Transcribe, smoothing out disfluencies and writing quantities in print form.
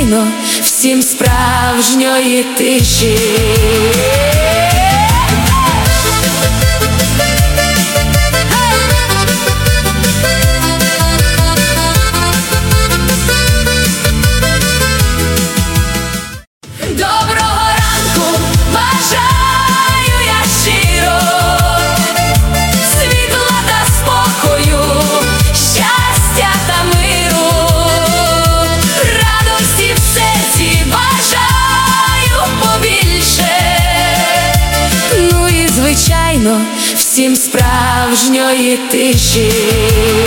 звичайно, всім справжньої тиші. Доброго ранку бажаю я щиро, світла та спокою, щастя та миру, радості в серці бажаю побільше, ну і звичайно, всім справжньої тиші.